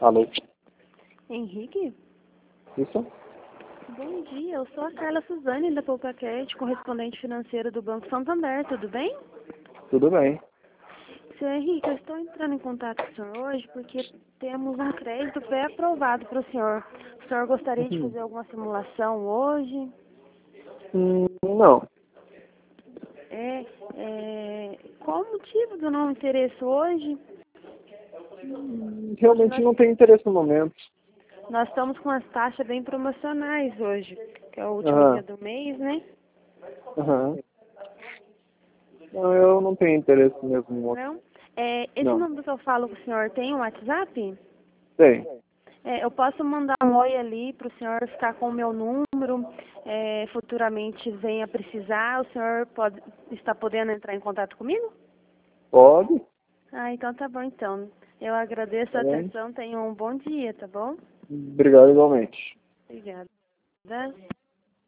Alô? Henrique? Isso? Bom dia, eu sou a Carla Suzane da Poupaquete, correspondente financeira do Banco Santander, tudo bem? Tudo bem. Seu Henrique, eu estou entrando em contato com o senhor hoje porque temos um crédito pré-aprovado para o senhor. O senhor gostaria de fazer alguma simulação hoje? Não. Qual o motivo do não interesse hoje? Realmente não tenho interesse no momento. Nós estamos com as taxas bem promocionais hoje, que é o último dia do mês, né? Não, eu não tenho interesse mesmo no Não? Esse Não. número que eu falo com o senhor tem um WhatsApp? Tem. Eu posso mandar um oi ali para o senhor ficar com o meu número, futuramente venha precisar, o senhor está podendo entrar em contato comigo? Pode? Então tá bom então. Eu agradeço a Tá bem. atenção, tenha um bom dia, tá bom? Obrigado igualmente. Obrigada.